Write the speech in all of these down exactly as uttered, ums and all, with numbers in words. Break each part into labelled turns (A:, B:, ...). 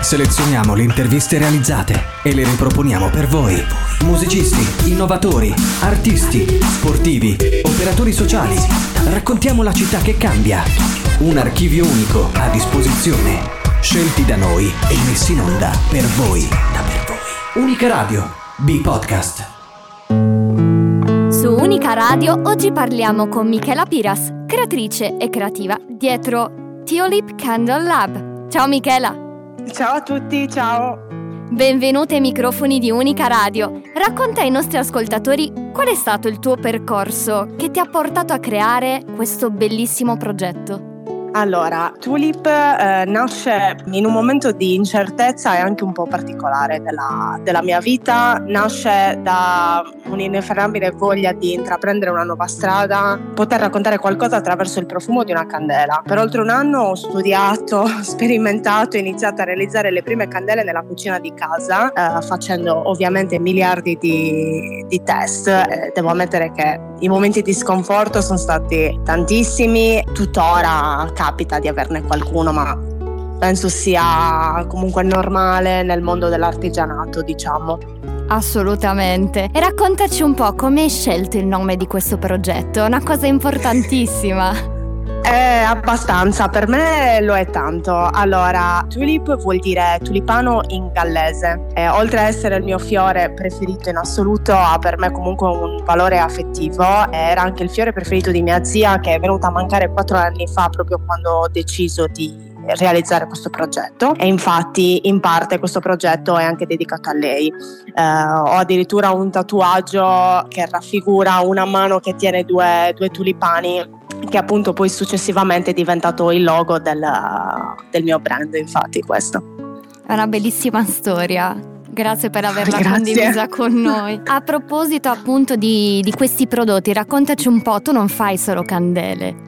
A: Selezioniamo le interviste realizzate e le riproponiamo per voi. Musicisti, innovatori, artisti, sportivi, operatori sociali. Raccontiamo la città che cambia. Un archivio unico a disposizione. Scelti da noi e messi in onda per voi. Da per voi. Unica Radio, B-Podcast.
B: Su Unica Radio oggi parliamo con Michela Piras, creatrice e creativa dietro Tulip Candle Lab. Ciao Michela!
C: Ciao a tutti, ciao!
B: Benvenuta ai microfoni di Unica Radio. Racconta ai nostri ascoltatori qual è stato il tuo percorso che ti ha portato a creare questo bellissimo progetto.
C: Allora, Tulip eh, nasce in un momento di incertezza e anche un po' particolare della, della mia vita. Nasce da un'ineffrenabile voglia di intraprendere una nuova strada, poter raccontare qualcosa attraverso il profumo di una candela. Per oltre un anno ho studiato, sperimentato e iniziato a realizzare le prime candele nella cucina di casa, eh, facendo ovviamente miliardi di, di test. Eh, devo ammettere che i momenti di sconforto sono stati tantissimi, tuttora capita di averne qualcuno, ma penso sia comunque normale nel mondo dell'artigianato, diciamo.
B: Assolutamente. E raccontaci un po' come hai scelto il nome di questo progetto, è una cosa importantissima.
C: È abbastanza, per me lo è tanto. Allora, tulip vuol dire tulipano in gallese e oltre a essere il mio fiore preferito in assoluto ha per me comunque un valore affettivo. Era anche il fiore preferito di mia zia, che è venuta a mancare quattro anni fa proprio quando ho deciso di realizzare questo progetto, e infatti in parte questo progetto è anche dedicato a lei. Eh, ho addirittura un tatuaggio che raffigura una mano che tiene due, due tulipani, che appunto poi successivamente è diventato il logo del, del mio brand, infatti questo.
B: È una bellissima storia. Grazie per averla
C: Grazie.
B: condivisa con noi. A proposito appunto di, di questi prodotti, raccontaci un po', tu non fai solo candele.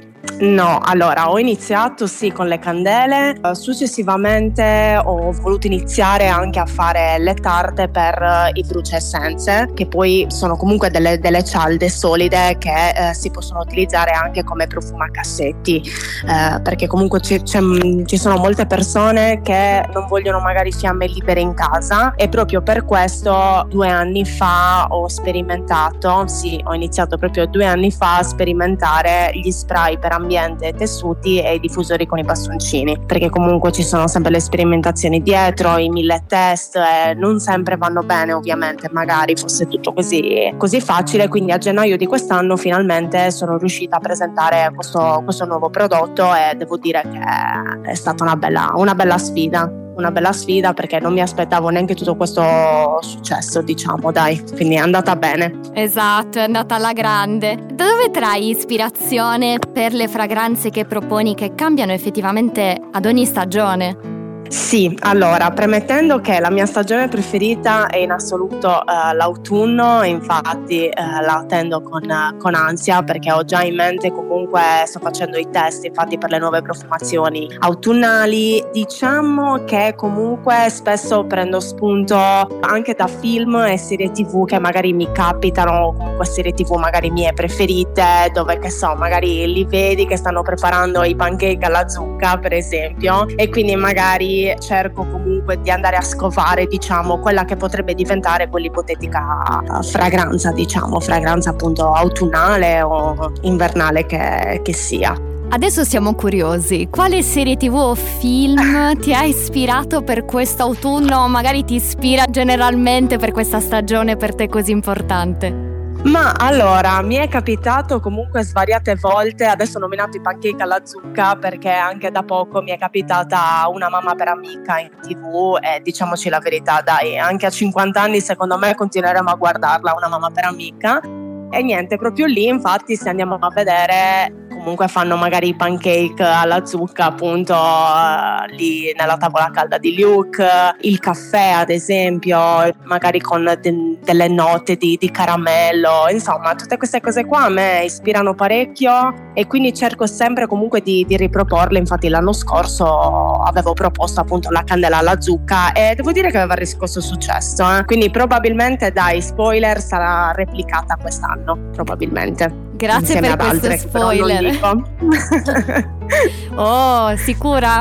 C: No, allora ho iniziato sì con le candele, successivamente ho voluto iniziare anche a fare le tarte per i bruciaessenze, che poi sono comunque delle, delle cialde solide che eh, si possono utilizzare anche come profumacassetti, eh, perché comunque ci, ci sono molte persone che non vogliono magari fiamme libere in casa, e proprio per questo due anni fa ho sperimentato, sì ho iniziato proprio due anni fa a sperimentare gli spray per ambiente, tessuti e i diffusori con i bastoncini, perché comunque ci sono sempre le sperimentazioni dietro, i mille test, e non sempre vanno bene, ovviamente magari fosse tutto così, così facile. Quindi a gennaio di quest'anno finalmente sono riuscita a presentare questo, questo nuovo prodotto, e devo dire che è stata una bella, una bella sfida una bella sfida perché non mi aspettavo neanche tutto questo successo, diciamo, dai, quindi è andata bene.
B: Esatto, è andata alla grande. Da dove trai ispirazione per le fragranze che proponi, che cambiano effettivamente ad ogni stagione?
C: Sì, allora, premettendo che la mia stagione preferita è in assoluto uh, l'autunno, infatti uh, la attendo con, uh, con ansia, perché ho già in mente, comunque sto facendo i test infatti per le nuove profumazioni autunnali. Diciamo che comunque spesso prendo spunto anche da film e serie tv che magari mi capitano, comunque serie tv magari mie preferite, dove che so, magari li vedi che stanno preparando i pancake alla zucca per esempio, e quindi magari cerco comunque di andare a scovare, diciamo, quella che potrebbe diventare quell'ipotetica fragranza, diciamo, fragranza appunto autunnale o invernale che, che sia.
B: Adesso siamo curiosi, quale serie tv o film ti ha ispirato per questo autunno, o magari ti ispira generalmente per questa stagione per te così importante?
C: Ma allora, mi è capitato comunque svariate volte, adesso ho nominato i pancake alla zucca perché anche da poco mi è capitata Una mamma per amica in tv, e diciamoci la verità, dai, anche a cinquanta anni secondo me continueremo a guardarla, Una mamma per amica. E niente, proprio lì infatti se andiamo a vedere comunque fanno magari i pancake alla zucca appunto uh, lì nella tavola calda di Luke, il caffè ad esempio magari con de- delle note di, di caramello, insomma tutte queste cose qua a me ispirano parecchio, e quindi cerco sempre comunque di, di riproporle. Infatti l'anno scorso avevo proposto appunto la candela alla zucca e devo dire che aveva riscosso successo, eh? Quindi probabilmente, dai, spoiler, sarà replicata quest'anno probabilmente.
B: Grazie per questo
C: altre,
B: spoiler. Oh, sicura?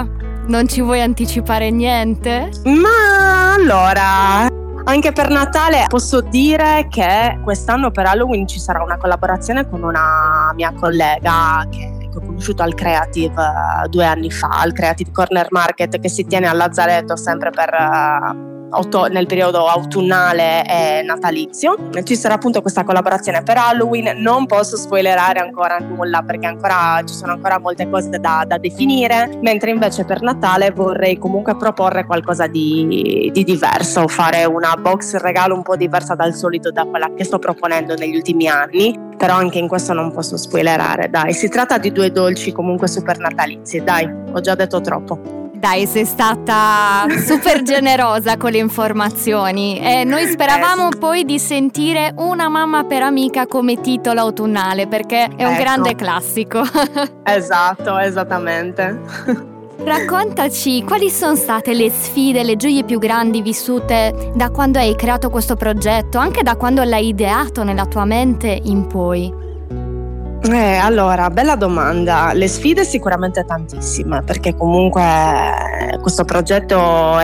B: Non ci vuoi anticipare niente?
C: Ma allora, anche per Natale posso dire che quest'anno per Halloween ci sarà una collaborazione con una mia collega che ho conosciuto al Creative uh, due anni fa, al Creative Corner Market che si tiene a Lazzaretto sempre per uh, auto- nel periodo autunnale e natalizio. Ci sarà appunto questa collaborazione per Halloween. Non posso spoilerare ancora nulla perché ancora ci sono ancora molte cose da, da definire, mentre invece per Natale vorrei comunque proporre qualcosa di, di diverso, fare una box regalo un po' diversa dal solito, da quella che sto proponendo negli ultimi anni. Però anche in questo non posso spoilerare, dai. Si tratta di due dolci comunque super natalizi, dai, ho già detto troppo.
B: Dai, sei stata super generosa con le informazioni e noi speravamo eh, sì. poi di sentire Una mamma per amica come titolo autunnale, perché è un ecco. grande classico.
C: Esatto, esattamente.
B: Raccontaci quali sono state le sfide, le gioie più grandi vissute da quando hai creato questo progetto, anche da quando l'hai ideato nella tua mente in poi.
C: Eh, allora, bella domanda. Le sfide sicuramente tantissime, perché comunque questo progetto è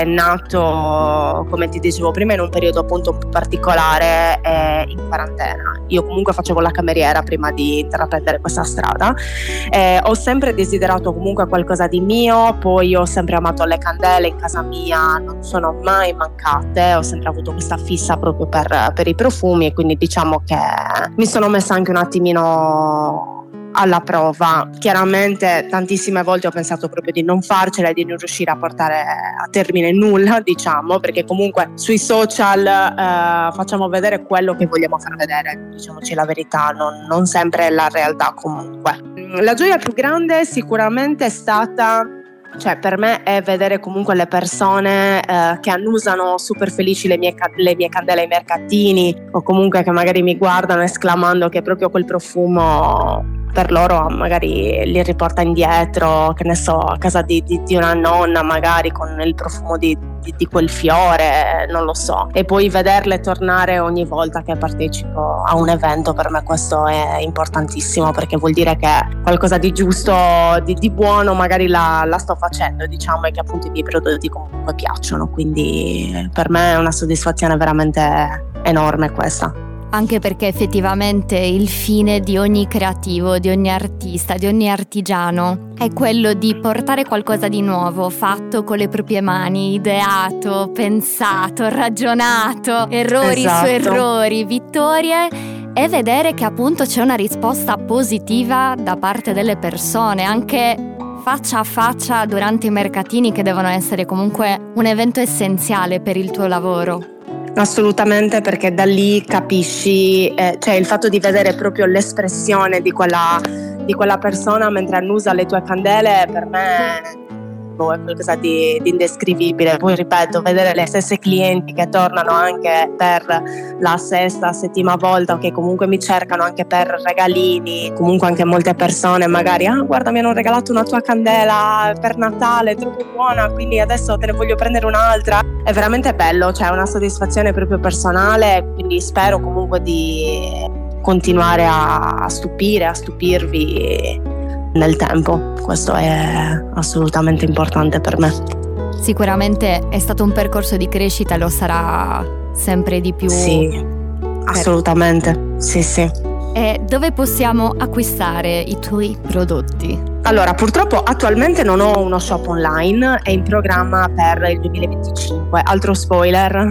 C: nato, come ti dicevo prima, in un periodo appunto un po' particolare e in quarantena. Io comunque facevo la cameriera prima di intraprendere questa strada. Eh, ho sempre desiderato comunque qualcosa di mio, poi ho sempre amato le candele in casa mia, non sono mai mancate, ho sempre avuto questa fissa proprio per, per i profumi, e quindi diciamo che mi sono messa anche un attimino alla prova. Chiaramente tantissime volte ho pensato proprio di non farcela e di non riuscire a portare a termine nulla, diciamo, perché comunque sui social eh, facciamo vedere quello che vogliamo far vedere, diciamoci la verità, non, non sempre è la realtà comunque. La gioia più grande sicuramente è stata, cioè per me, è vedere comunque le persone eh, che annusano super felici le mie, le mie candele ai mercatini, o comunque che magari mi guardano esclamando che proprio quel profumo per loro magari li riporta indietro, che ne so, a casa di, di, di una nonna magari con il profumo di, di, di quel fiore, non lo so, e poi vederle tornare ogni volta che partecipo a un evento, per me questo è importantissimo, perché vuol dire che qualcosa di giusto, di, di buono magari la, la sto facendo, diciamo, e che appunto i miei prodotti comunque piacciono, quindi per me è una soddisfazione veramente enorme questa.
B: Anche perché effettivamente il fine di ogni creativo, di ogni artista, di ogni artigiano è quello di portare qualcosa di nuovo, fatto con le proprie mani, ideato, pensato, ragionato, errori
C: esatto.
B: su errori, vittorie, e vedere che appunto c'è una risposta positiva da parte delle persone, anche faccia a faccia durante i mercatini, che devono essere comunque un evento essenziale per il tuo lavoro.
C: Assolutamente, perché da lì capisci, eh, cioè il fatto di vedere proprio l'espressione di quella, di quella persona mentre annusa le tue candele, per me boh, è qualcosa di, di indescrivibile. Poi ripeto, vedere le stesse clienti che tornano anche per la sesta, settima volta, o che comunque mi cercano anche per regalini, comunque anche molte persone magari, ah guarda, mi hanno regalato una tua candela per Natale, è troppo buona, quindi adesso te ne voglio prendere un'altra. È veramente bello, cioè è una soddisfazione proprio personale, quindi spero comunque di continuare a stupire, a stupirvi nel tempo. Questo è assolutamente importante per me.
B: Sicuramente è stato un percorso di crescita e lo sarà sempre di più.
C: Sì, assolutamente, sì sì.
B: E dove possiamo acquistare i tuoi prodotti?
C: Allora, purtroppo attualmente non ho uno shop online, è in programma per il duemilaventicinque, altro spoiler,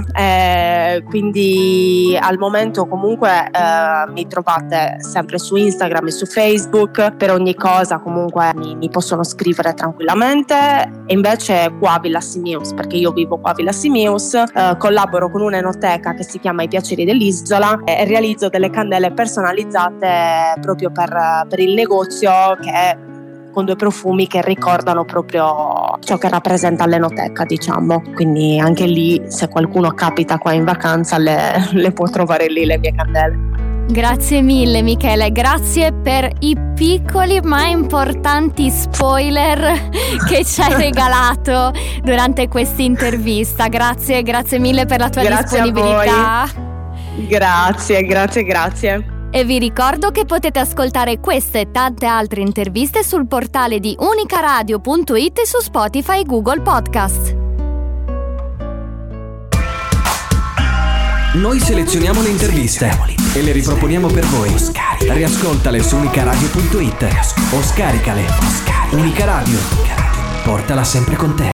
C: eh, quindi al momento comunque eh, mi trovate sempre su Instagram e su Facebook, per ogni cosa comunque mi, mi possono scrivere tranquillamente. E invece qua a Villa Simius, perché io vivo qua a Villa Simius, eh, collaboro con un'enoteca che si chiama I Piaceri dell'Isola e realizzo delle candele personalizzate proprio per, per il negozio, che con due profumi che ricordano proprio ciò che rappresenta l'enoteca, diciamo. Quindi anche lì, se qualcuno capita qua in vacanza, le, le può trovare lì le mie candele.
B: Grazie mille Michele, grazie per i piccoli ma importanti spoiler che ci hai regalato durante questa intervista. Grazie, grazie mille per la tua
C: grazie
B: disponibilità.
C: A voi. Grazie, grazie, grazie.
B: E vi ricordo che potete ascoltare queste e tante altre interviste sul portale di unicaradio punto it e su Spotify e Google Podcast.
A: Noi selezioniamo le interviste e le riproponiamo per voi. Riascoltale su unicaradio punto it o scaricale. Unica Radio. Portala sempre con te.